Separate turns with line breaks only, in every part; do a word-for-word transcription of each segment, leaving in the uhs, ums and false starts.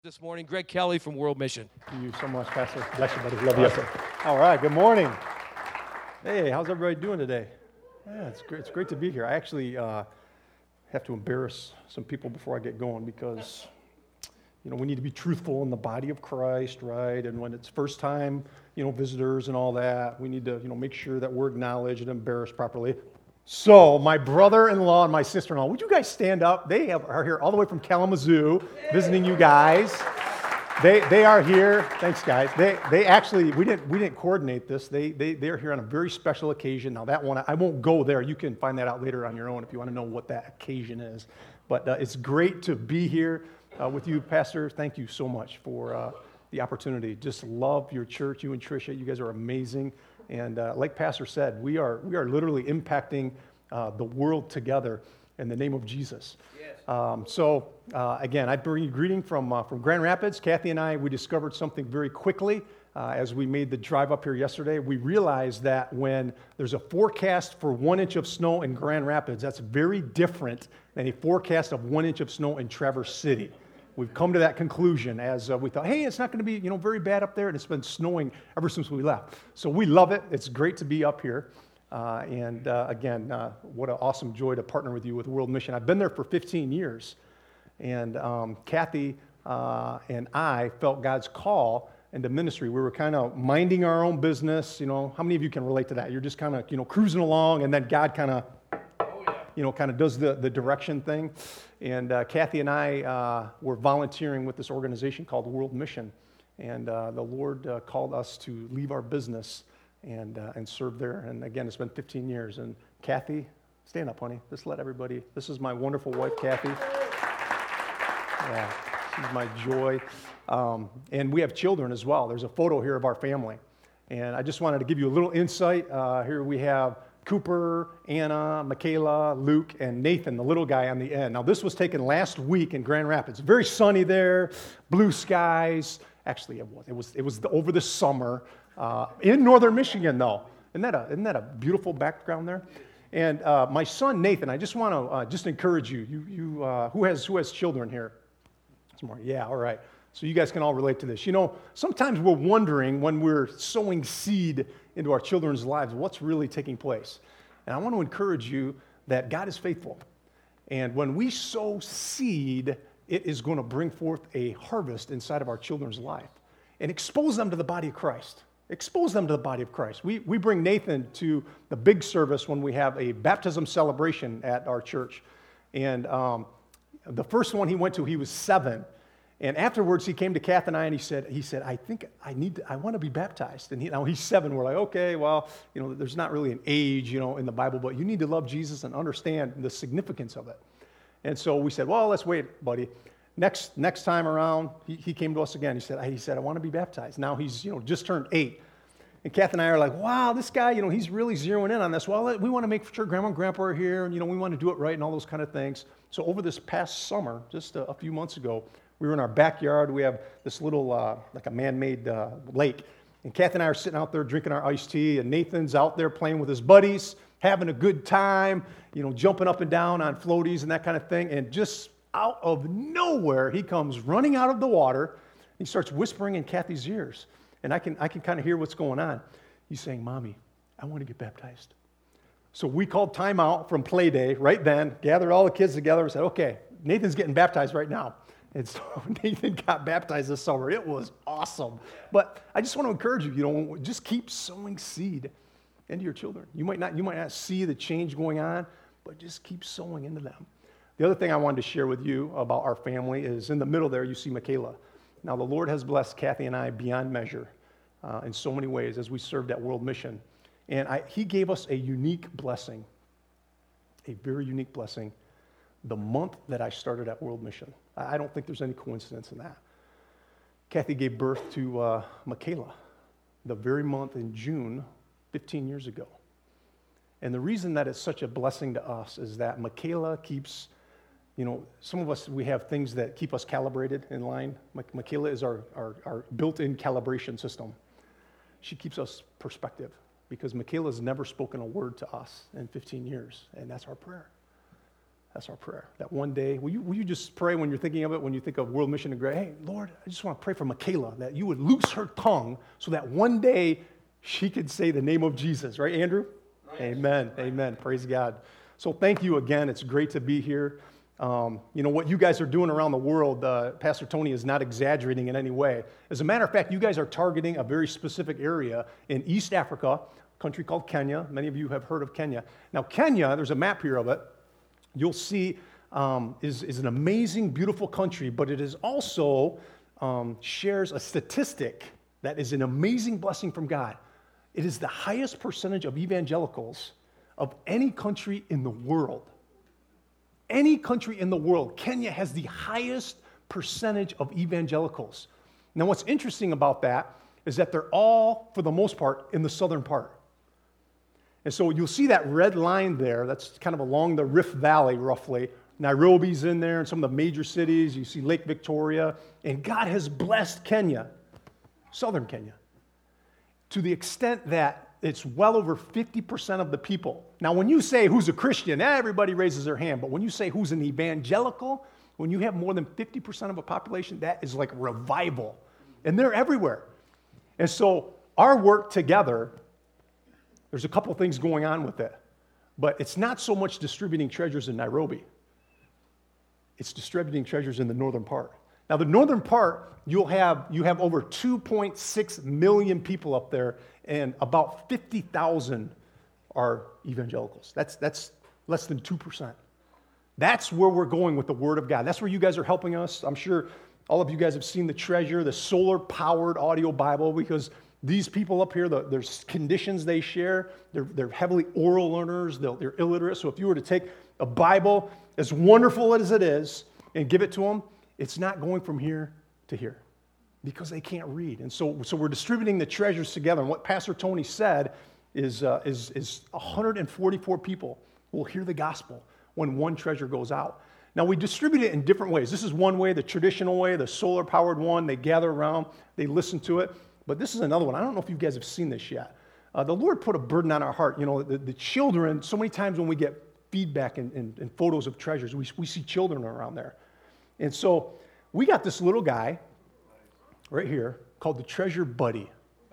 This morning, Greg Kelly from World Mission.
Thank you so much, Pastor. Bless you, buddy. Love you. All right, good morning. Hey, how's everybody doing today? Yeah, it's great. It's great to be here. I actually uh, have to embarrass some people before I get going because, you know, we need to be truthful in the body of Christ, right? And when it's first time, you know, visitors and all that, we need to, you know, make sure that we're acknowledged and embarrassed properly. So, my brother-in-law and my sister-in-law, would you guys stand up? They have, are here all the way from Kalamazoo, visiting you guys. They they are here. Thanks, guys. They they actually we didn't we didn't coordinate this. They they they're here on a very special occasion. Now that one I won't go there. You can find that out later on your own if you want to know what that occasion is. But uh, it's great to be here uh, with you, Pastor. Thank you so much for uh, the opportunity. Just love your church. You and Tricia, you guys are amazing. And uh, like Pastor said, we are we are literally impacting uh, the world together in the name of Jesus. Yes. Um, so uh, again, I bring you a greeting from uh, from Grand Rapids. Kathy and I, we discovered something very quickly uh, as we made the drive up here yesterday. We realized that when there's a forecast for one inch of snow in Grand Rapids, that's very different than a forecast of one inch of snow in Traverse City. We've come to that conclusion as uh, we thought, hey, it's not going to be, you know, very bad up there, and it's been snowing ever since we left. So we love it. It's great to be up here. Uh, and uh, again, uh, what an awesome joy to partner with you with World Mission. I've been there for fifteen years, and um, Kathy uh, and I felt God's call into ministry. We were kind of minding our own business. You know, how many of you can relate to that? You're just kind of, you know, cruising along, and then God kind of, you know, kind of does the, the direction thing. And uh, Kathy and I uh, were volunteering with this organization called World Mission. And uh, the Lord uh, called us to leave our business and uh, and serve there. And again, it's been fifteen years. And Kathy, stand up, honey. Just let everybody, this is my wonderful wife, Kathy. Yeah, she's my joy. Um, and we have children as well. There's a photo here of our family. And I just wanted to give you a little insight. Uh, here we have Cooper, Anna, Michaela, Luke, and Nathan, the little guy on the end. Now, this was taken last week in Grand Rapids. Very sunny there, blue skies. Actually, it was. It was, it was the, over the summer uh, in northern Michigan, though. Isn't that a, isn't that a beautiful background there? And uh, my son, Nathan, I just want to uh, just encourage you. You, you uh, who has who has children here? Some more. Yeah, all right. So you guys can all relate to this. You know, sometimes we're wondering when we're sowing seed into our children's lives, what's really taking place. And I want to encourage you that God is faithful. And when we sow seed, it is going to bring forth a harvest inside of our children's life and expose them to the body of Christ. Expose them to the body of Christ. We, we bring Nathan to the big service when we have a baptism celebration at our church. And um, the first one he went to, he was seven. And afterwards, he came to Kath and I, and he said, "He said, I think I need, to, I want to be baptized." And he, now he's seven. We're like, okay, well, you know, there's not really an age, you know, in the Bible, but you need to love Jesus and understand the significance of it. And so we said, well, let's wait, buddy. Next, next time around, he, he came to us again. He said, he said, I want to be baptized. Now he's, you know, just turned eight. And Kath and I are like, wow, this guy, you know, he's really zeroing in on this. Well, we want to make sure Grandma and Grandpa are here, and you know, we want to do it right, and all those kind of things. So over this past summer, just a, a few months ago, we were in our backyard. We have this little, uh, like a man-made uh, lake. And Kath and I are sitting out there drinking our iced tea, and Nathan's out there playing with his buddies, having a good time, you know, jumping up and down on floaties and that kind of thing. And just out of nowhere, he comes running out of the water. He starts whispering in Kathy's ears. And I can, I can kind of hear what's going on. He's saying, "Mommy, I want to get baptized." So we called time out from play day right then, gathered all the kids together and said, okay, Nathan's getting baptized right now. And so Nathan got baptized this summer. It was awesome. But I just want to encourage you, you know, just keep sowing seed into your children. You might not, you might not see the change going on, but just keep sowing into them. The other thing I wanted to share with you about our family is in the middle there, you see Michaela. Now, the Lord has blessed Kathy and I beyond measure uh, in so many ways as we served at World Mission. And I, he gave us a unique blessing, a very unique blessing, the month that I started at World Mission. I don't think there's any coincidence in that. Kathy gave birth to uh, Michaela the very month in June, fifteen years ago. And the reason that it's such a blessing to us is that Michaela keeps, you know, some of us, we have things that keep us calibrated in line. Michaela is our, our, our built-in calibration system. She keeps us perspective because Michaela's never spoken a word to us in fifteen years, and that's our prayer. That's our prayer. That one day, will you, will you just pray when you're thinking of it, when you think of World Mission to Grace? Hey, Lord, I just want to pray for Michaela, that you would loose her tongue so that one day she could say the name of Jesus. Right, Andrew? Right. Amen. Right. Amen. Praise God. So thank you again. It's great to be here. Um, you know, what you guys are doing around the world, uh, Pastor Tony is not exaggerating in any way. As a matter of fact, you guys are targeting a very specific area in East Africa, a country called Kenya. Many of you have heard of Kenya. Now, Kenya, there's a map here of it. You'll see um, is, is an amazing, beautiful country, but it is also um, shares a statistic that is an amazing blessing from God. It is the highest percentage of evangelicals of any country in the world. Any country in the world, Kenya has the highest percentage of evangelicals. Now, what's interesting about that is that they're all, for the most part, in the southern part. And so you'll see that red line there, that's kind of along the Rift Valley, roughly. Nairobi's in there and some of the major cities. You see Lake Victoria. And God has blessed Kenya, southern Kenya, to the extent that it's well over fifty percent of the people. Now, when you say who's a Christian, everybody raises their hand. But when you say who's an evangelical, when you have more than fifty percent of a population, that is like revival. And they're everywhere. And so our work together, there's a couple things going on with it. But it's not so much distributing treasures in Nairobi. It's distributing treasures in the northern part. Now, the northern part, you'll have, you have over two point six million people up there, and about fifty thousand are evangelicals. That's, that's less than two percent. That's where we're going with the Word of God. That's where you guys are helping us. I'm sure all of you guys have seen the Treasure, the solar-powered audio Bible, because these people up here, the, there's conditions they share. They're, they're heavily oral learners. They're, they're illiterate. So if you were to take a Bible, as wonderful as it is, and give it to them, it's not going from here to here because they can't read. And so, so we're distributing the treasures together. And what Pastor Tony said is, uh, is, is one hundred forty-four people will hear the gospel when one treasure goes out. Now, we distribute it in different ways. This is one way, the traditional way, the solar-powered one. They gather around, they listen to it. But this is another one. I don't know if you guys have seen this yet. Uh, the Lord put a burden on our heart. You know, the, the children, so many times when we get feedback and, and, and photos of treasures, we, we see children around there. And so we got this little guy right here called the Treasure Buddy.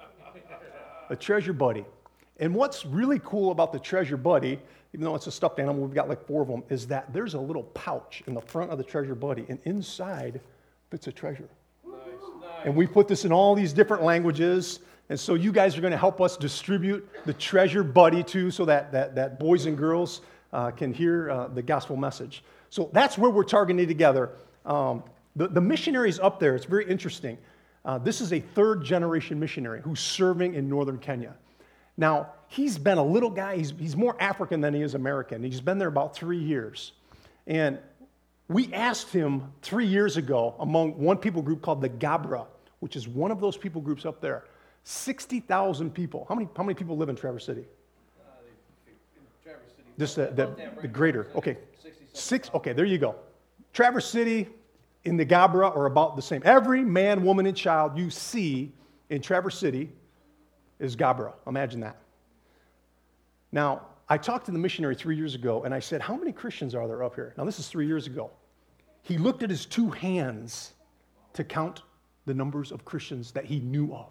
A Treasure Buddy. And what's really cool about the Treasure Buddy, even though it's a stuffed animal, we've got like four of them, is that there's a little pouch in the front of the Treasure Buddy, and inside fits a treasure. Nice, nice. And we put this in all these different languages, and so you guys are going to help us distribute the Treasure Buddy too, so that, that, that boys and girls uh, can hear uh, the gospel message. So that's where we're targeting together. Um, the, the missionaries up there, it's very interesting. Uh, this is a third generation missionary who's serving in northern Kenya. Now, he's been a little guy, he's, he's more African than he is American. He's been there about three years. And we asked him three years ago among one people group called the Gabra, which is one of those people groups up there. sixty thousand people. How many, how many people live in Traverse City? Uh, in Traverse City. Just the, the, the, the greater. Okay. Six. Okay, there you go. Traverse City in the Gabra are about the same. Every man, woman, and child you see in Traverse City is Gabra. Imagine that. Now, I talked to the missionary three years ago, and I said, how many Christians are there up here? Now, this is three years ago. He looked at his two hands to count the numbers of Christians that he knew of.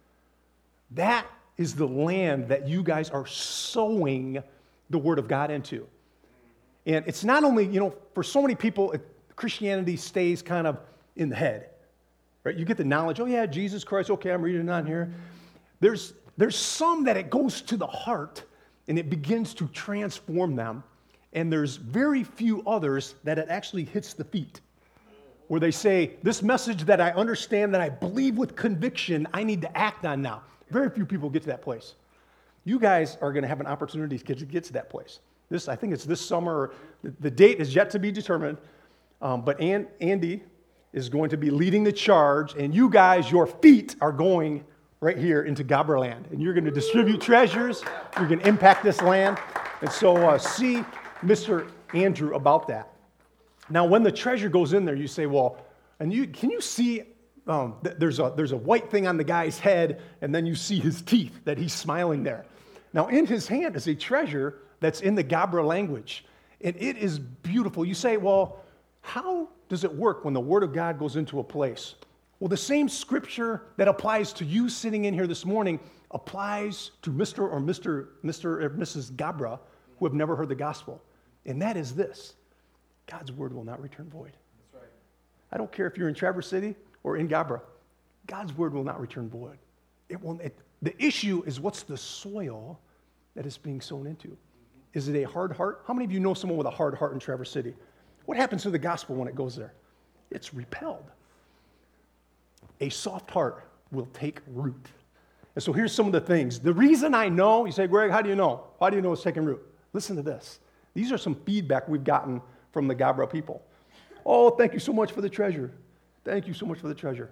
That is the land that you guys are sowing the Word of God into. And it's not only, you know, for so many people, it, Christianity stays kind of in the head, right? You get the knowledge, oh yeah, Jesus Christ, okay, I'm reading it on here. There's, there's some that it goes to the heart and it begins to transform them. And there's very few others that it actually hits the feet, where they say, this message that I understand, that I believe with conviction, I need to act on now. Very few people get to that place. You guys are going to have an opportunity to get to, get to that place. This, I think it's this summer. The, the date is yet to be determined, um, but An, Andy is going to be leading the charge, and you guys, your feet are going right here into Gabra land, and you're going to distribute treasures. You're going to impact this land, and so uh, see Mister Andrew about that. Now, when the treasure goes in there, you say, well, and you can you see um, th- there's a there's a white thing on the guy's head, and then you see his teeth that he's smiling there. Now, in his hand is a treasure that's in the Gabra language, And it is beautiful. You say, well, how does it work when the Word of God goes into a place? Well, the same scripture that applies to you sitting in here this morning applies to Mister or Mister Mister or Missus Gabra who have never heard the gospel. And that is this: God's word will not return void.
That's right.
I don't care if you're in Traverse City or in Gabra. God's word will not return void. It won't. It, the issue is, what's the soil that it's being sown into? Mm-hmm. Is it a hard heart? How many of you know someone with a hard heart in Traverse City? What happens to the gospel when it goes there? It's repelled. A soft heart will take root. And so here's some of the things. The reason I know, you say, Greg, how do you know? How do you know it's taking root? Listen to this. These are some feedback we've gotten from the Gabra people. Oh, thank you so much for the treasure. Thank you so much for the treasure.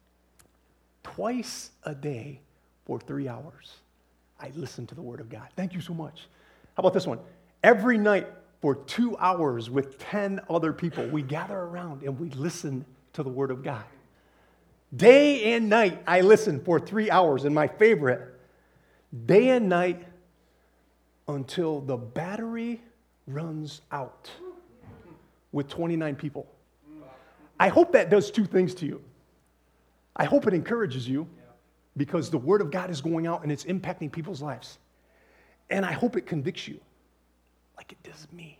Twice a day for three hours, I listen to the Word of God. Thank you so much. How about this one? Every night for two hours with ten other people, we gather around and we listen to the Word of God. Day and night, I listen for three hours. And my favorite, day and night until the battery runs out with twenty-nine people. I hope that does two things to you. I hope it encourages you because the Word of God is going out and it's impacting people's lives. And I hope it convicts you like it does me.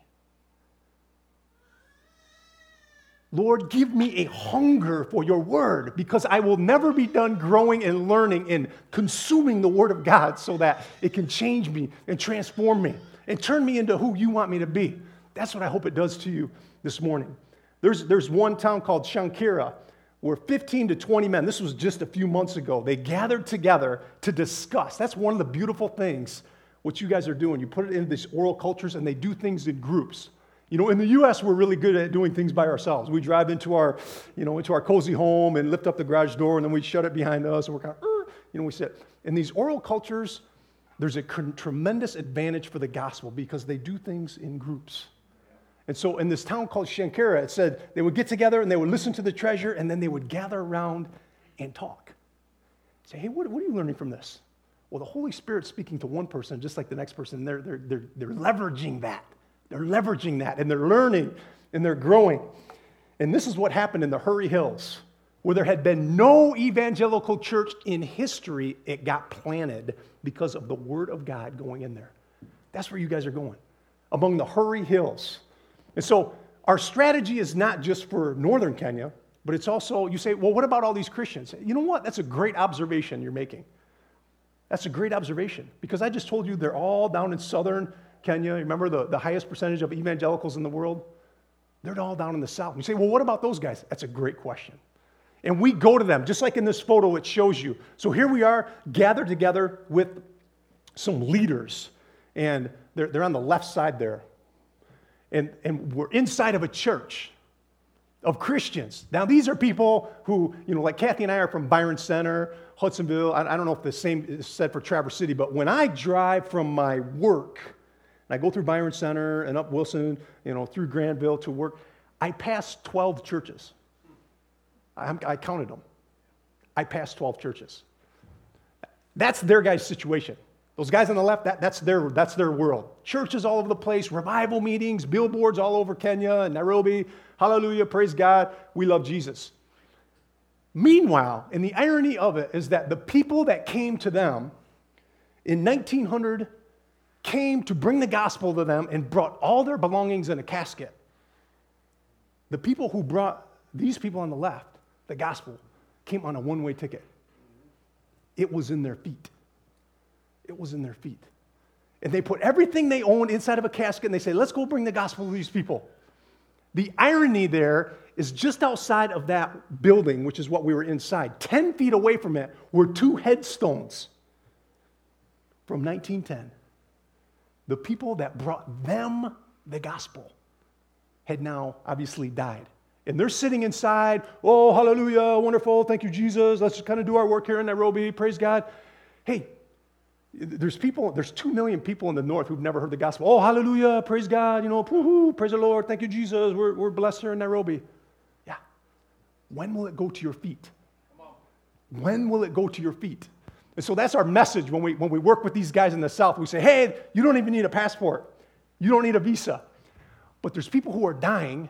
Lord, give me a hunger for your word because I will never be done growing and learning and consuming the word of God so that it can change me and transform me and turn me into who you want me to be. That's what I hope it does to you this morning. There's, there's one town called Shankira where fifteen to twenty men, this was just a few months ago, they gathered together to discuss. That's one of the beautiful things what you guys are doing. You put it into these oral cultures and they do things in groups. You know, in the U S, we're really good at doing things by ourselves. We drive into our, you know, into our cozy home and lift up the garage door, and then we shut it behind us, and we're kind of, uh, you know, we sit. In these oral cultures, there's a tremendous advantage for the gospel because they do things in groups. And so in this town called Shankara, it said they would get together and they would listen to the treasure, and then they would gather around and talk. Say, hey, what, what are you learning from this? Well, the Holy Spirit's speaking to one person just like the next person, and they're, they're, they're, they're leveraging that. They're leveraging that, and they're learning, and they're growing. And this is what happened in the Hurry Hills, where there had been no evangelical church in history. It got planted because of the Word of God going in there. That's where you guys are going, among the Hurry Hills. And so our strategy is not just for northern Kenya, but it's also, you say, well, what about all these Christians? You know what? That's a great observation you're making. That's a great observation, because I just told you they're all down in southern Kenya. Remember the, the highest percentage of evangelicals in the world? They're all down in the south. You say, well, what about those guys? That's a great question. And we go to them, just like in this photo it shows you. So here we are, gathered together with some leaders, and they're, they're on the left side there. And, and we're inside of a church of Christians. Now, these are people who, you know, like Kathy and I are from Byron Center, Hudsonville. I, I don't know if the same is said for Traverse City, but when I drive from my work, I go through Byron Center and up Wilson, you know, through Granville to work, I passed twelve churches. I, I counted them. I passed twelve churches. That's their guys' situation. Those guys on the left, that, that's their that's their world. Churches all over the place, revival meetings, billboards all over Kenya and Nairobi. Hallelujah, praise God, we love Jesus. Meanwhile, and the irony of it is that the people that came to them in nineteen hundred came to bring the gospel to them and brought all their belongings in a casket. The people who brought these people on the left, the gospel, came on a one-way ticket. It was in their feet. It was in their feet. And they put everything they owned inside of a casket, and they say, let's go bring the gospel to these people. The irony there is just outside of that building, which is what we were inside, ten feet away from it were two headstones from nineteen ten. The people that brought them the gospel had now obviously died. And they're sitting inside, oh, hallelujah, wonderful, thank you, Jesus. Let's just kind of do our work here in Nairobi, praise God. Hey, there's people, there's two million people in the north who've never heard the gospel. Oh, hallelujah, praise God, you know, woo-hoo, praise the Lord, thank you, Jesus. We're, we're blessed here in Nairobi. Yeah. When will it go to your feet? When will it go to your feet? And so that's our message when we when we work with these guys in the south. We say, hey, you don't even need a passport. You don't need a visa. But there's people who are dying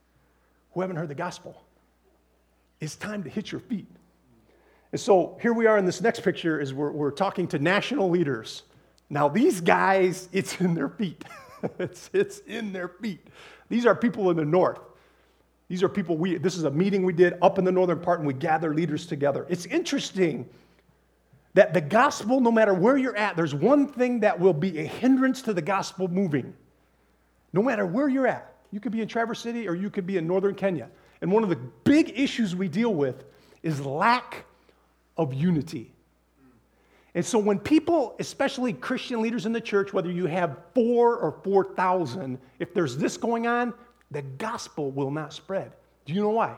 who haven't heard the gospel. It's time to hit your feet. And so here we are in this next picture is we're, we're talking to national leaders. Now these guys, it's in their feet. it's, it's in their feet. These are people in the north. These are people we, this is a meeting we did up in the northern part and we gather leaders together. It's interesting that the gospel, no matter where you're at, there's one thing that will be a hindrance to the gospel moving. No matter where you're at. You could be in Traverse City or you could be in northern Kenya. And one of the big issues we deal with is lack of unity. And so when people, especially Christian leaders in the church, whether you have four or four thousand, if there's this going on, the gospel will not spread. Do you know why?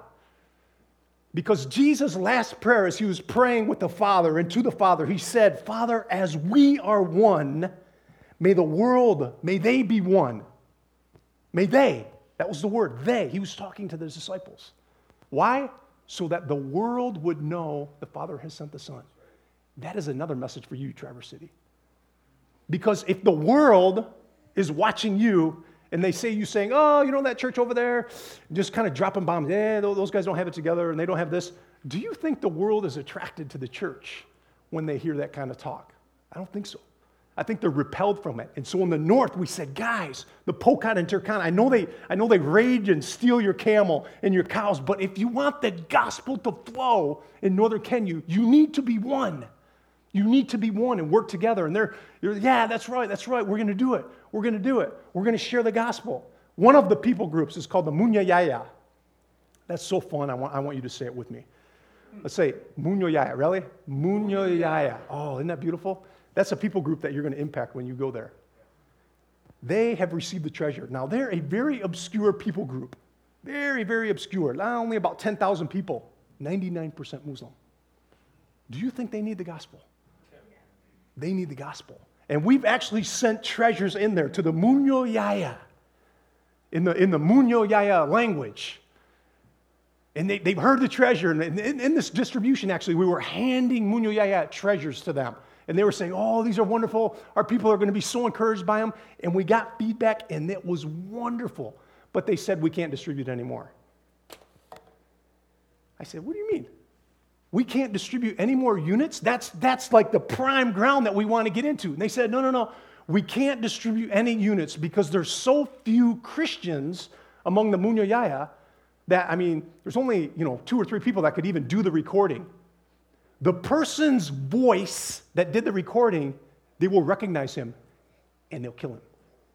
Because Jesus' last prayer as he was praying with the Father and to the Father, he said, Father, as we are one, may the world, may they be one. May they, that was the word, they. He was talking to the disciples. Why? So that the world would know the Father has sent the Son. That is another message for you, Traverse City. Because if the world is watching you and they say you saying, oh, you know that church over there, just kind of dropping bombs, yeah, those guys don't have it together and they don't have this. Do you think the world is attracted to the church when they hear that kind of talk? I don't think so. I think they're repelled from it. And so in the north, we said, guys, the Pokot and Turkana, I know they, I know they rage and steal your camel and your cows, but if you want the gospel to flow in northern Kenya, you need to be one. You need to be one and work together. And they're, they're yeah, that's right, that's right. We're going to do it. We're going to do it. We're going to share the gospel. One of the people groups is called the Munya Yaya. That's so fun. I want, I want you to say it with me. Let's say Munya Yaya. Really? Munya Yaya. Oh, isn't that beautiful? That's a people group that you're going to impact when you go there. They have received the treasure. Now, they're a very obscure people group. Very, very obscure. Not only about ten thousand people, ninety-nine percent Muslim. Do you think they need the gospel? They need the gospel. And we've actually sent treasures in there to the Munyo Yaya, in the, in the Munyo Yaya language. And they, they've heard the treasure. And in, in this distribution, actually, we were handing Munyo Yaya treasures to them. And they were saying, oh, these are wonderful. Our people are going to be so encouraged by them. And we got feedback, and it was wonderful. But they said we can't distribute anymore. I said, what do you mean? We can't distribute any more units? That's, that's like the prime ground that we want to get into. And they said, no, no, no. We can't distribute any units because there's so few Christians among the Munyo Yaya that, I mean, there's only, you know, two or three people that could even do the recording. The person's voice that did the recording, they will recognize him and they'll kill him.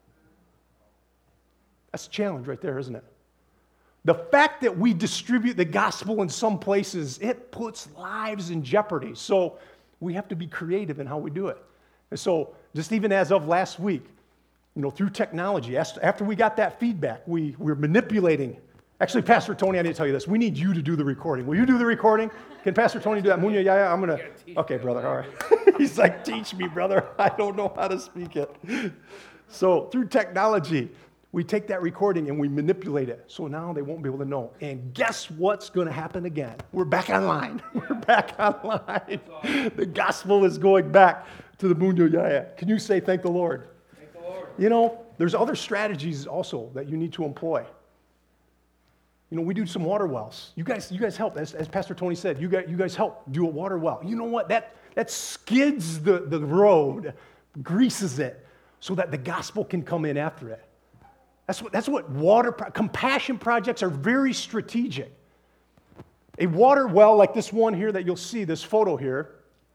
That's a challenge right there, isn't it? The fact that we distribute the gospel in some places, it puts lives in jeopardy. So we have to be creative in how we do it. And so just even as of last week, you know, through technology, after we got that feedback, we were manipulating. Actually, Pastor Tony, I need to tell you this. We need you to do the recording. Will you do the recording? Can Pastor Tony do that? Munya Yaya, I'm going to. Okay, brother, all right. He's like, teach me, brother. I don't know how to speak it. So through technology, we take that recording and we manipulate it. So now they won't be able to know. And guess what's going to happen again? We're back online. We're back online. The gospel is going back to the Munyo Yaya. Can you say thank the Lord?
Thank the Lord.
You know, there's other strategies also that you need to employ. You know, we do some water wells. You guys, you guys help. As, as Pastor Tony said, you guys, you guys help do a water well. You know what? That, that skids the, the road, greases it, so that the gospel can come in after it. That's what, that's what water, compassion projects are very strategic. A water well like this one here that you'll see, this photo here,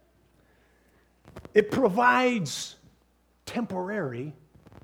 it provides temporary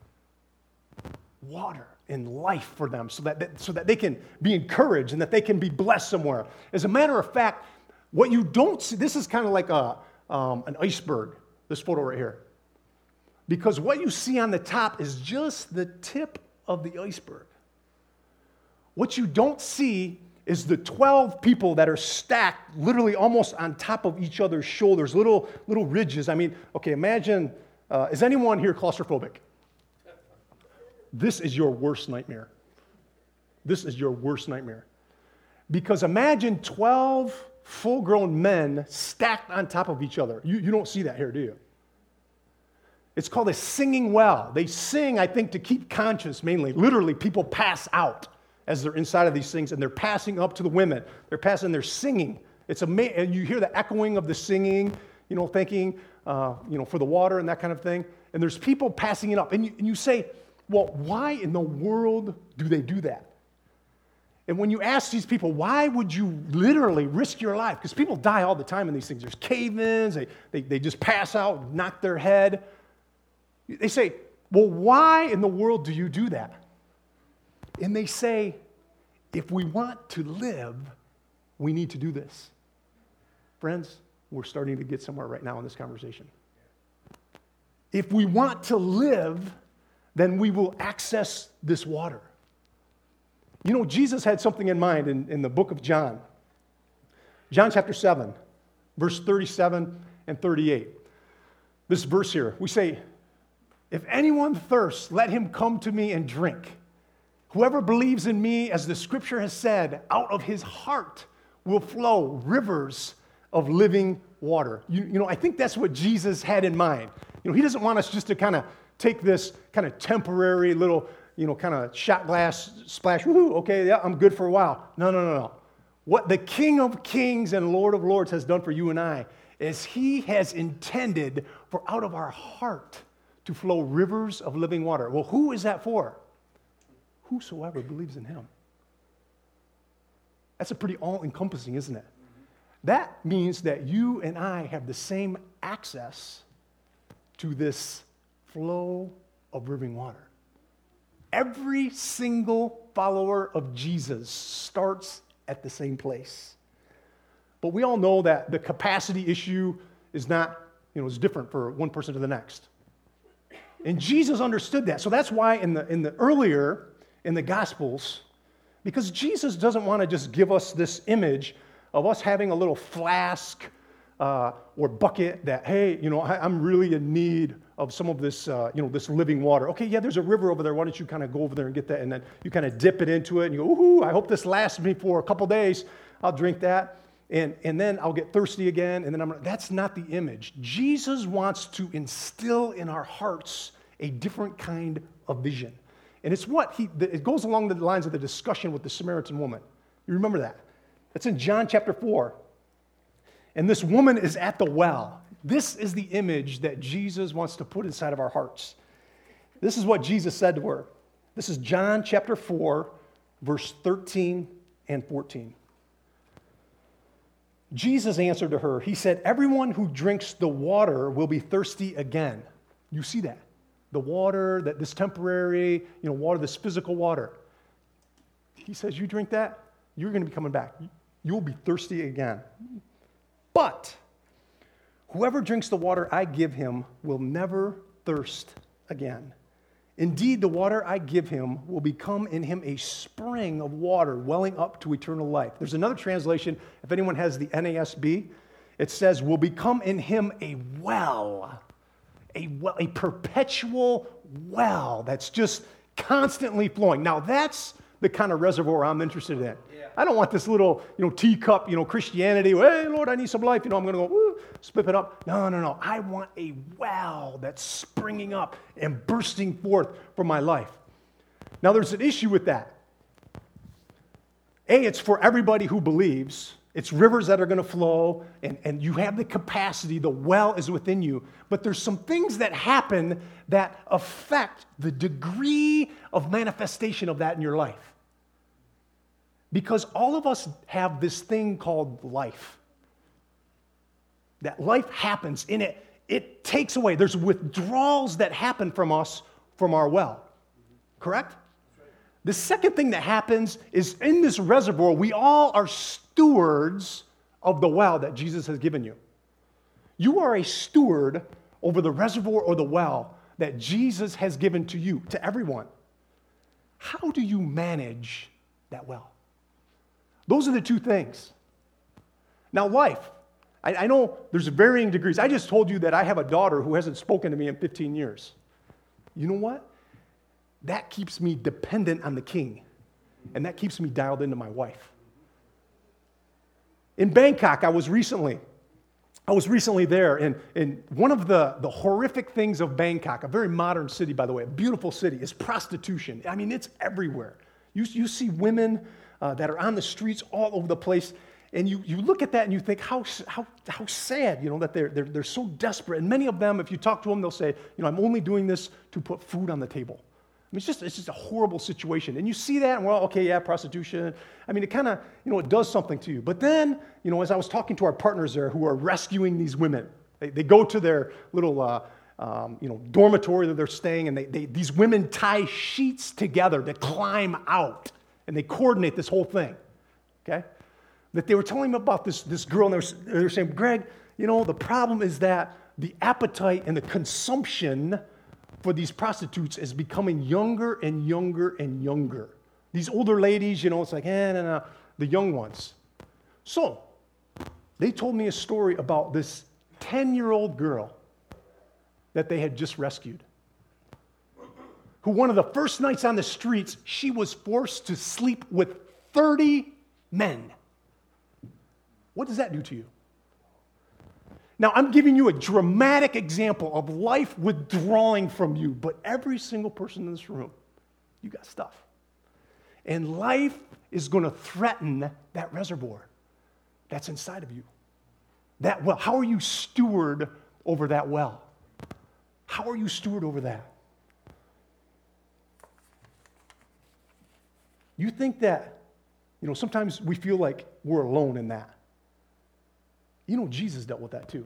water and life for them so that, that, so that they can be encouraged and that they can be blessed somewhere. As a matter of fact, what you don't see, this is kind of like a, um, an iceberg, this photo right here. Because what you see on the top is just the tip of the iceberg. What you don't see is the twelve people that are stacked literally almost on top of each other's shoulders, little, little ridges. I mean, okay, imagine, uh, is anyone here claustrophobic? This is your worst nightmare. This is your worst nightmare. Because imagine twelve full-grown men stacked on top of each other. You, you don't see that here, do you? It's called a singing well. They sing, I think, to keep conscious mainly. Literally, people pass out as they're inside of these things, and they're passing up to the women. They're passing, they're singing. It's amazing, and you hear the echoing of the singing, you know, thanking, uh, you know, for the water and that kind of thing. And there's people passing it up, and you, and you say, well, why in the world do they do that? And when you ask these people, why would you literally risk your life? Because people die all the time in these things. There's cave-ins, they, they, they just pass out, knock their head. They say, well, why in the world do you do that? And they say, if we want to live, we need to do this. Friends, we're starting to get somewhere right now in this conversation. If we want to live, then we will access this water. You know, Jesus had something in mind in, in the book of John. John chapter seven, verse thirty-seven and thirty-eight. This verse here, we say, if anyone thirsts, let him come to me and drink. Whoever believes in me, as the scripture has said, out of his heart will flow rivers of living water. You, you know, I think that's what Jesus had in mind. You know, he doesn't want us just to kind of take this kind of temporary little, you know, kind of shot glass splash, woohoo, okay, yeah, I'm good for a while. No, no, no, no. What the King of Kings and Lord of Lords has done for you and I is he has intended for out of our heart to flow rivers of living water. Well, who is that for? Whosoever believes in him. That's a pretty all-encompassing, isn't it? That means that you and I have the same access to this flow of living water. Every single follower of Jesus starts at the same place. But we all know that the capacity issue is not, you know, is different for one person to the next. And Jesus understood that. So that's why in the in the earlier in the Gospels, because Jesus doesn't want to just give us this image of us having a little flask uh, or bucket that, hey, you know, I, I'm really in need of some of this, uh, you know, this living water. Okay, yeah, there's a river over there. Why don't you kind of go over there and get that? And then you kind of dip it into it and you go, ooh, I hope this lasts me for a couple days. I'll drink that. And, and then I'll get thirsty again, and then I'm, that's not the image. Jesus wants to instill in our hearts a different kind of vision. And it's what he, it goes along the lines of the discussion with the Samaritan woman. You remember that? That's in John chapter four. And this woman is at the well. This is the image that Jesus wants to put inside of our hearts. This is what Jesus said to her. This is John chapter four, verse thirteen and fourteen. Jesus answered to her, he said, everyone who drinks the water will be thirsty again. You see that? The water, that this temporary, you know, water, this physical water. He says, you drink that, you're going to be coming back. You'll be thirsty again. But whoever drinks the water I give him will never thirst again. Indeed, the water I give him will become in him a spring of water welling up to eternal life. There's another translation, if anyone has the N A S B, it says, will become in him a well, a well, a perpetual well that's just constantly flowing. Now, that's the kind of reservoir I'm interested in. Yeah. I don't want this little, you know, teacup, you know, Christianity. Hey, Lord, I need some life. You know, I'm going to go, woo, spit it up. No, no, no. I want a well that's springing up and bursting forth from my life. Now, there's an issue with that. A, it's for everybody who believes. It's rivers that are going to flow, and, and you have the capacity. The well is within you. But there's some things that happen that affect the degree of manifestation of that in your life. Because all of us have this thing called life. That life happens in it. It takes away. There's withdrawals that happen from us from our well. Correct? The second thing that happens is in this reservoir, we all are stewards of the well that Jesus has given you. You are a steward over the reservoir or the well that Jesus has given to you, to everyone. How do you manage that well? Those are the two things. Now, life. I, I know there's varying degrees. I just told you that I have a daughter who hasn't spoken to me in fifteen years. You know what? That keeps me dependent on the King, and that keeps me dialed into my wife. In Bangkok, I was recently. I was recently there, and, and one of the, the horrific things of Bangkok, a very modern city, by the way, a beautiful city, is prostitution. I mean, it's everywhere. You, you see women uh, that are on the streets all over the place, and you, you look at that and you think, how, how, how sad, you know, that they're, they're, they're so desperate. And many of them, if you talk to them, they'll say, you know, I'm only doing this to put food on the table. I mean, it's just, it's just a horrible situation. And you see that, and well, okay, yeah, prostitution. I mean, it kind of, you know, it does something to you. But then, you know, as I was talking to our partners there who are rescuing these women, they, they go to their little, uh, um, you know, dormitory that they're staying, and they, they, these women tie sheets together to climb out, and they coordinate this whole thing, okay? That they were telling me about this, this girl, and they were, they were saying, Greg, you know, the problem is that the appetite and the consumption for these prostitutes is becoming younger and younger and younger. These older ladies, you know, it's like, eh, no, no, the young ones. So, they told me a story about this ten-year-old girl that they had just rescued, who one of the first nights on the streets, she was forced to sleep with thirty men. What does that do to you? Now, I'm giving you a dramatic example of life withdrawing from you, but every single person in this room, you got stuff. And life is going to threaten that reservoir that's inside of you. That well, how are you steward over that well? How are you steward over that? You think that, you know, sometimes we feel like we're alone in that. You know, Jesus dealt with that too.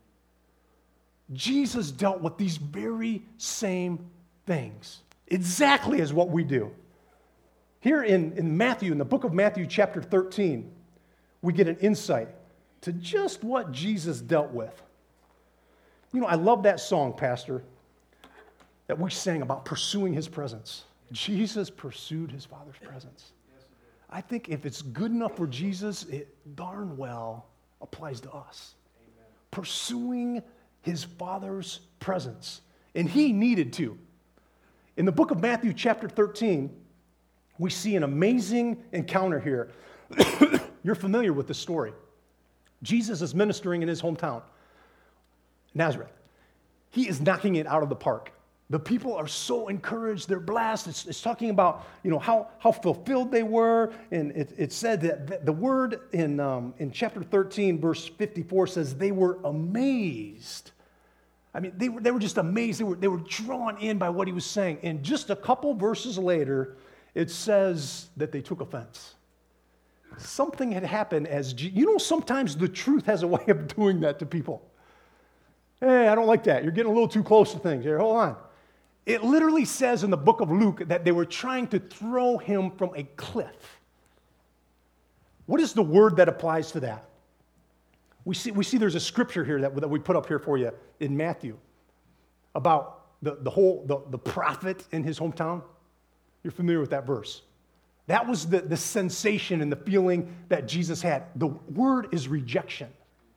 Jesus dealt with these very same things, exactly as what we do. Here in, in Matthew, in the book of Matthew, chapter thirteen, we get an insight to just what Jesus dealt with. You know, I love that song, Pastor, that we sang about pursuing his presence. Jesus pursued his Father's presence. I think if it's good enough for Jesus, it darn well applies to us. Amen. Pursuing his Father's presence. And he needed to. In the book of Matthew chapter thirteen, we see an amazing encounter here. You're familiar with the story. Jesus is ministering in his hometown, Nazareth. He is knocking it out of the park. The people are so encouraged. They're blessed. It's, it's talking about, you know, how, how fulfilled they were. And it, it said that the, the word in, um, in chapter thirteen, verse fifty-four says they were amazed. I mean, they were, they were just amazed. They were, they were drawn in by what he was saying. And just a couple verses later, it says that they took offense. Something had happened as, G- you know, sometimes the truth has a way of doing that to people. Hey, I don't like that. You're getting a little too close to things here. Hold on. It literally says in the book of Luke that they were trying to throw him from a cliff. What is the word that applies to that? We see, we see there's a scripture here that, that we put up here for you in Matthew about the, the whole, the, the prophet in his hometown. You're familiar with that verse. That was the, the sensation and the feeling that Jesus had. The word is rejection.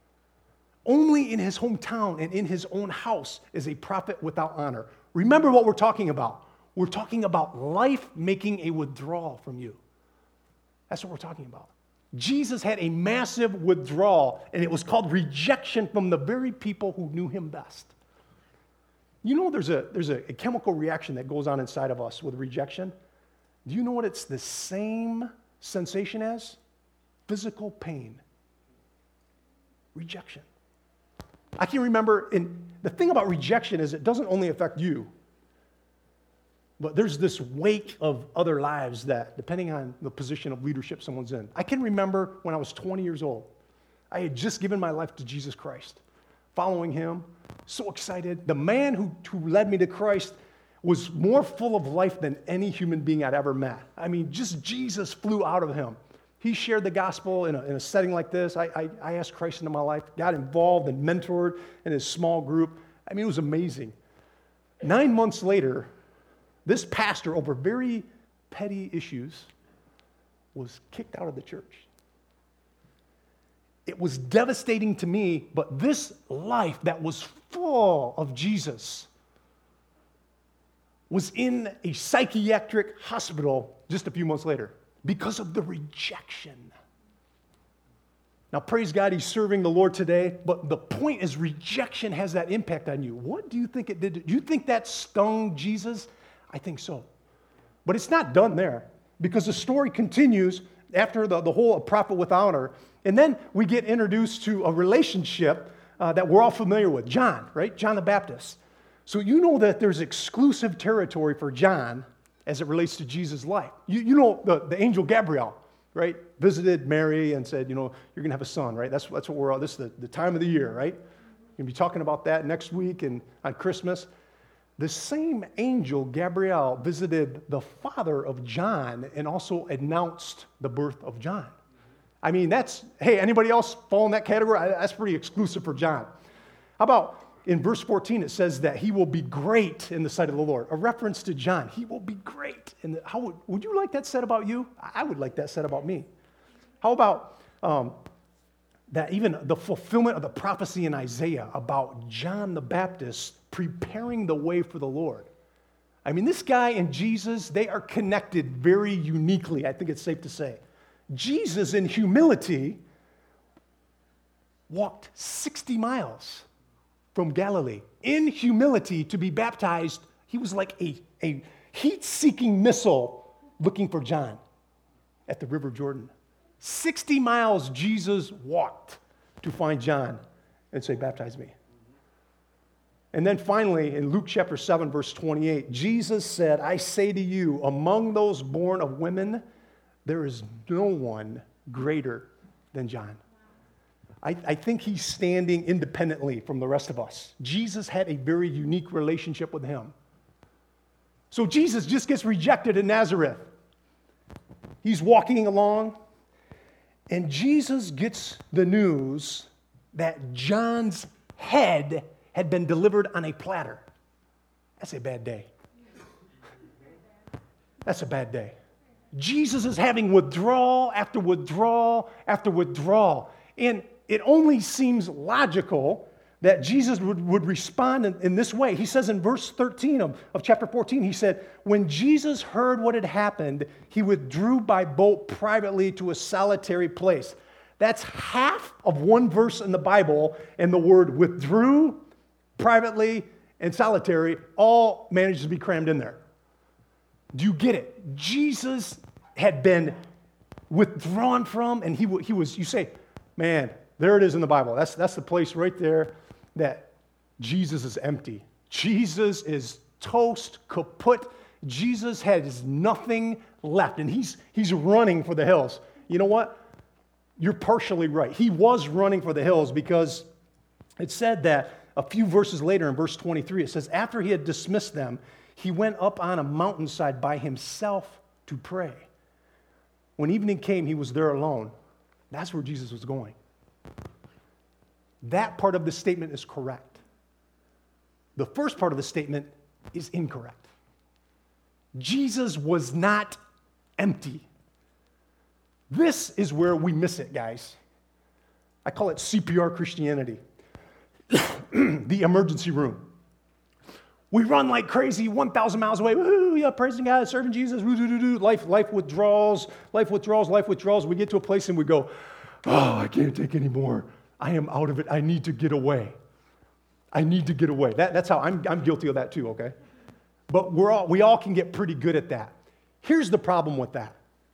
Only in his hometown and in his own house is a prophet without honor. Remember what we're talking about. We're talking about life making a withdrawal from you. That's what we're talking about. Jesus had a massive withdrawal, and it was called rejection from the very people who knew him best. You know there's a, there's a, a chemical reaction that goes on inside of us with rejection. Do you know what it's the same sensation as? Physical pain. Rejection. I can remember, and the thing about rejection is it doesn't only affect you, but there's this wake of other lives that, depending on the position of leadership someone's in. I can remember when I was twenty years old, I had just given my life to Jesus Christ, following him, so excited. The man who, who led me to Christ was more full of life than any human being I'd ever met. I mean, just Jesus flew out of him. He shared the gospel in a, in a setting like this. I, I, I asked Christ into my life, got involved and mentored in his small group. I mean, it was amazing. Nine months later, this pastor, over very petty issues, was kicked out of the church. It was devastating to me, but this life that was full of Jesus was in a psychiatric hospital just a few months later because of the rejection. Now, praise God, he's serving the Lord today, but the point is rejection has that impact on you. What do you think it did? Do you think that stung Jesus? I think so. But it's not done there, because the story continues after the, the whole prophet with honor, and then we get introduced to a relationship uh, that we're all familiar with, John, right? John the Baptist. So you know that there's exclusive territory for John as it relates to Jesus' life. You, you know the, the angel Gabriel, right, visited Mary and said, you know, you're going to have a son, right? That's, that's what we're all, this is the, the time of the year, right? We're going to be talking about that next week and on Christmas. The same angel, Gabriel, visited the father of John and also announced the birth of John. I mean, that's, hey, anybody else fall in that category? That's pretty exclusive for John. How about in verse fourteen, it says that he will be great in the sight of the Lord, a reference to John. He will be great. And how would, would you like that said about you? I would like that said about me. How about um, that even the fulfillment of the prophecy in Isaiah about John the Baptist preparing the way for the Lord? I mean, this guy and Jesus, they are connected very uniquely, I think it's safe to say. Jesus, in humility, walked sixty miles from Galilee in humility to be baptized. He was like a, a heat-seeking missile looking for John at the River Jordan. sixty miles Jesus walked to find John and say, baptize me. And then finally, in Luke chapter seven, verse twenty-eight, Jesus said, I say to you, among those born of women, there is no one greater than John. I, I think he's standing independently from the rest of us. Jesus had a very unique relationship with him. So Jesus just gets rejected in Nazareth. He's walking along, and Jesus gets the news that John's head had been delivered on a platter. That's a bad day. That's a bad day. Jesus is having withdrawal after withdrawal after withdrawal. And it only seems logical that Jesus would, would respond in, in this way. He says in verse thirteen of, of chapter fourteen, he said, when Jesus heard what had happened, he withdrew by boat privately to a solitary place. That's half of one verse in the Bible, and the word withdrew, privately, and solitary all managed to be crammed in there. Do you get it? Jesus had been withdrawn from, and he, he was, you say, man, there it is in the Bible. That's, that's the place right there that Jesus is empty. Jesus is toast, kaput. Jesus has nothing left, and he's, he's running for the hills. You know what? You're partially right. He was running for the hills because it said that a few verses later in verse twenty-three, it says, after he had dismissed them, he went up on a mountainside by himself to pray. When evening came, he was there alone. That's where Jesus was going. That part of the statement is correct. The first part of the statement is incorrect. Jesus was not empty. This is where we miss it, guys. I call it C P R Christianity. The emergency room. We run like crazy, one thousand miles away. Woo, yeah, praising God, serving Jesus. Woo, doo, doo, doo. Life, life withdrawals, life withdrawals, life withdrawals. We get to a place and we go, oh, I can't take any more. I am out of it. I need to get away. I need to get away. That, that's how I'm, I'm guilty of that too, okay? But we're all, we all can get pretty good at that. Here's the problem with that.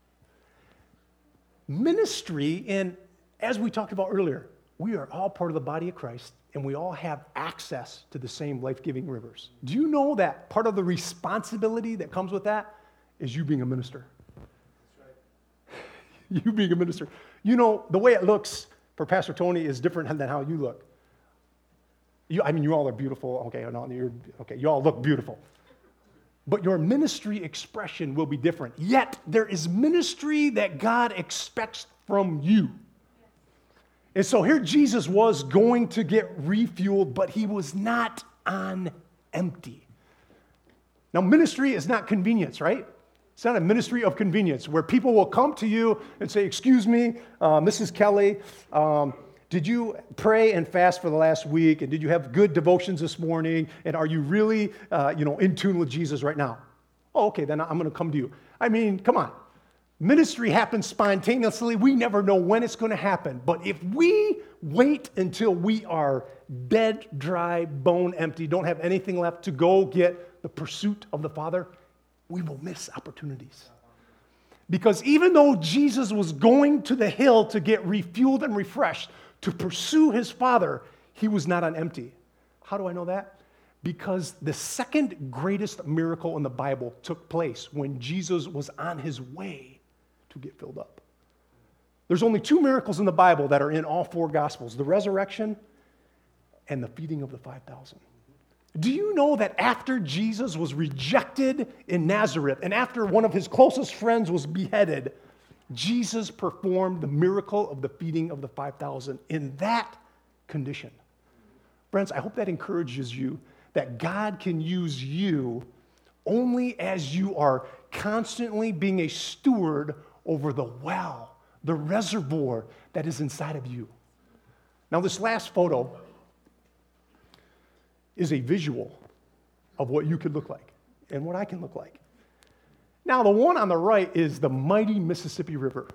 Ministry, and as we talked about earlier, we are all part of the body of Christ, and we all have access to the same life-giving rivers. Do you know that part of the responsibility that comes with that is you being a minister? That's right. You being a minister. You know, the way it looks for Pastor Tony is different than how you look. You, I mean, you all are beautiful. Okay, no, you're, okay, you all look beautiful. But your ministry expression will be different. Yet, there is ministry that God expects from you. And so here Jesus was going to get refueled, but he was not on empty. Now, ministry is not convenience, right? It's not a ministry of convenience where people will come to you and say, excuse me, uh, Missus Kelly, um, did you pray and fast for the last week? And did you have good devotions this morning? And are you really, uh, you know, in tune with Jesus right now? Oh, okay, then I'm going to come to you. I mean, come on. Ministry happens spontaneously. We never know when it's going to happen. But if we wait until we are dead, dry, bone empty, don't have anything left to go get the pursuit of the Father, we will miss opportunities. Because even though Jesus was going to the hill to get refueled and refreshed, to pursue his Father, he was not on empty. How do I know that? Because the second greatest miracle in the Bible took place when Jesus was on his way to get filled up. There's only two miracles in the Bible that are in all four Gospels, the resurrection and the feeding of the five thousand. Do you know that after Jesus was rejected in Nazareth and after one of his closest friends was beheaded, Jesus performed the miracle of the feeding of the five thousand in that condition? Friends, I hope that encourages you that God can use you only as you are constantly being a steward over the well, the reservoir that is inside of you. Now, this last photo is a visual of what you could look like and what I can look like. Now, the one on the right is the mighty Mississippi River.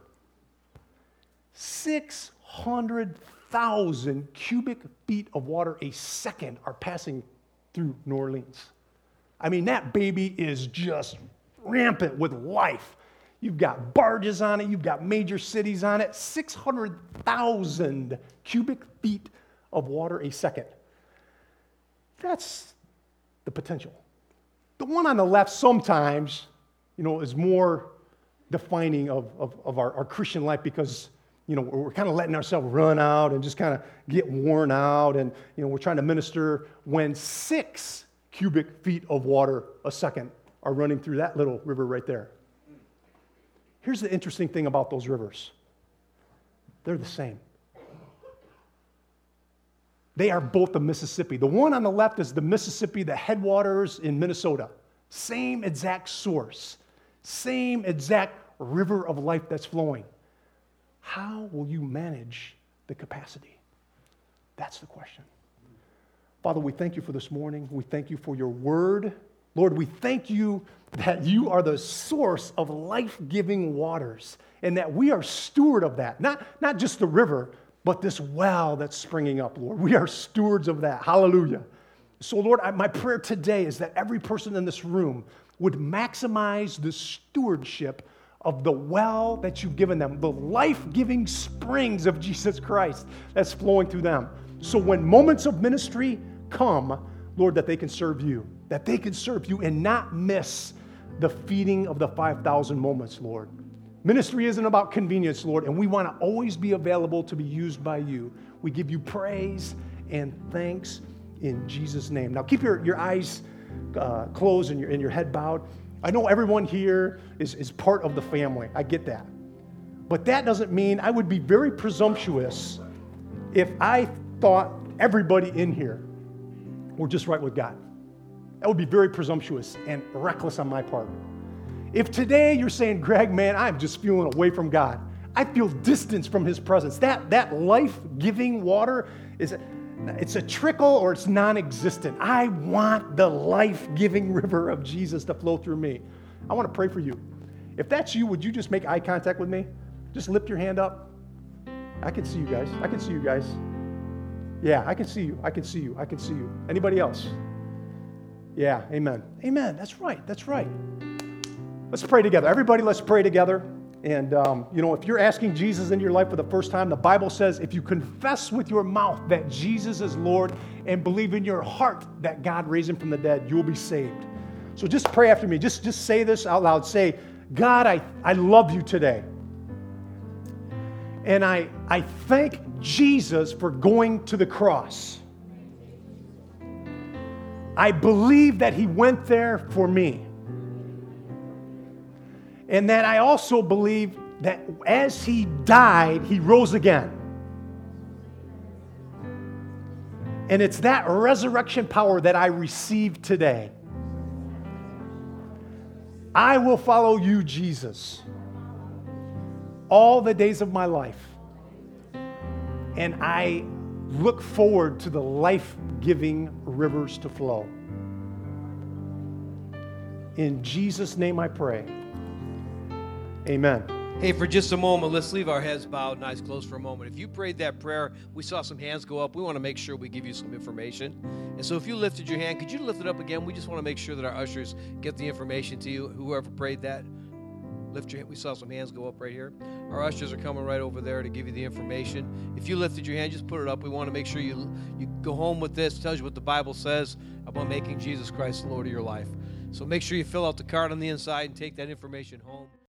six hundred thousand cubic feet of water a second are passing through New Orleans. I mean, that baby is just rampant with life. You've got barges on it. You've got major cities on it. six hundred thousand cubic feet of water a second. That's the potential. The one on the left sometimes, you know, is more defining of, of, of our, our Christian life because, you know, we're kind of letting ourselves run out and just kind of get worn out. And, you know, we're trying to minister when six cubic feet of water a second are running through that little river right there. Here's the interesting thing about those rivers. They're the same. They are both the Mississippi. The one on the left is the Mississippi, the headwaters in Minnesota. Same exact source. Same exact river of life that's flowing. How will you manage the capacity? That's the question. Father, we thank you for this morning. We thank you for your word. Lord, we thank you that you are the source of life-giving waters and that we are steward of that. Not, not just the river, but this well that's springing up, Lord. We are stewards of that. Hallelujah. So, Lord, I, my prayer today is that every person in this room would maximize the stewardship of the well that you've given them, the life-giving springs of Jesus Christ that's flowing through them. So when moments of ministry come, Lord, that they can serve you, that they can serve you and not miss the feeding of the five thousand moments, Lord. Ministry isn't about convenience, Lord, and we want to always be available to be used by you. We give you praise and thanks in Jesus' name. Now keep your, your eyes uh, closed and your, and your head bowed. I know everyone here is, is part of the family. I get that. But that doesn't mean I would be very presumptuous if I thought everybody in here were just right with God. That would be very presumptuous and reckless on my part. If today you're saying, Greg, man, I'm just feeling away from God. I feel distance from his presence. That, that life-giving water, is a, it's a trickle or it's non-existent. I want the life-giving river of Jesus to flow through me. I want to pray for you. If that's you, would you just make eye contact with me? Just lift your hand up. I can see you guys. I can see you guys. Yeah, I can see you. I can see you. I can see you. Anybody else? Yeah, amen. Amen. That's right. That's right. Let's pray together. Everybody, let's pray together. And, um, you know, if you're asking Jesus into your life for the first time, the Bible says if you confess with your mouth that Jesus is Lord and believe in your heart that God raised him from the dead, you will be saved. So just pray after me. Just, just say this out loud. Say, God, I, I love you today. And I, I thank Jesus for going to the cross. I believe that he went there for me. And that I also believe that as he died, he rose again. And it's that resurrection power that I received today. I will follow you, Jesus, all the days of my life. And I look forward to the life-giving rivers to flow. In Jesus' name I pray. Amen.
Hey, for just a moment, let's leave our heads bowed and eyes closed for a moment. If you prayed that prayer, we saw some hands go up. We want to make sure we give you some information. And so if you lifted your hand, could you lift it up again? We just want to make sure that our ushers get the information to you. Whoever prayed that, lift your hand. We saw some hands go up right here. Our ushers are coming right over there to give you the information. If you lifted your hand, just put it up. We want to make sure you, you go home with this. It tells you what the Bible says about making Jesus Christ the Lord of your life. So make sure you fill out the card on the inside and take that information home.